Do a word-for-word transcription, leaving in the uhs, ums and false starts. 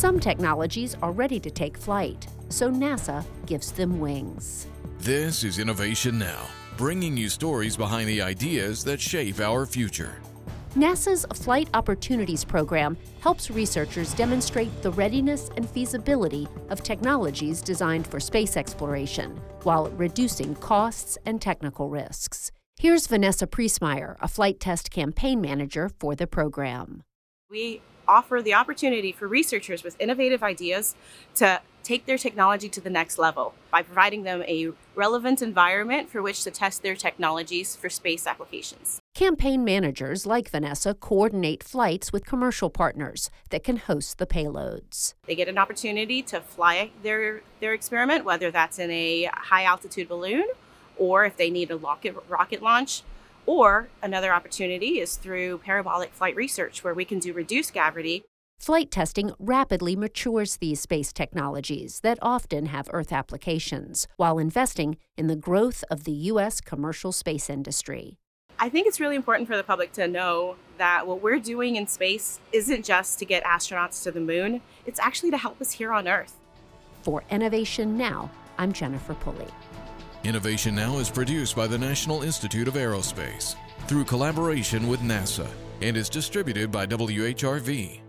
Some technologies are ready to take flight, so NASA gives them wings. This is Innovation Now, bringing you stories behind the ideas that shape our future. NASA's Flight Opportunities Program helps researchers demonstrate the readiness and feasibility of technologies designed for space exploration, while reducing costs and technical risks. Here's Vanessa Priesmeyer, a flight test campaign manager for the program. We offer the opportunity for researchers with innovative ideas to take their technology to the next level by providing them a relevant environment for which to test their technologies for space applications. Campaign managers like Vanessa coordinate flights with commercial partners that can host the payloads. They get an opportunity to fly their, their experiment, whether that's in a high-altitude balloon or if they need a rocket, rocket launch. Or another opportunity is through parabolic flight research, where we can do reduced gravity. Flight testing rapidly matures these space technologies that often have Earth applications, while investing in the growth of the U S commercial space industry. I think it's really important for the public to know that what we're doing in space isn't just to get astronauts to the moon, it's actually to help us here on Earth. For Innovation Now, I'm Jennifer Pulley. Innovation Now is produced by the National Institute of Aerospace through collaboration with NASA and is distributed by W H R V.